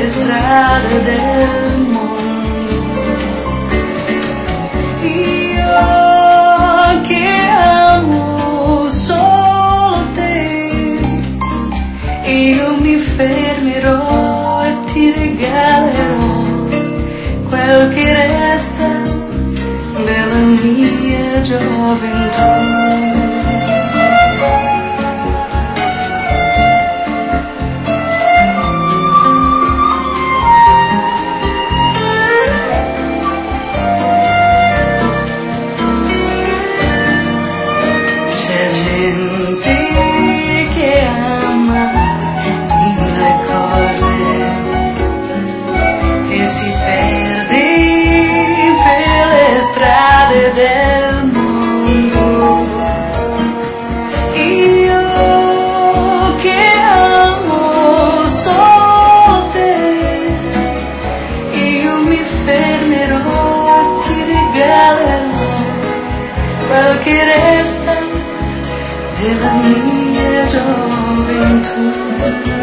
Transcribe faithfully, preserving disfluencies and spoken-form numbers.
le strade del mondo. Io che amo solo te, io mi fermerò e ti regalerò quel che resta della mia gioventù. C'è gente che ama mille cose e si perde per le strade del mondo. Io che amo solo te, io mi fermerò e ti regalerò quel che resta della mia gioventù.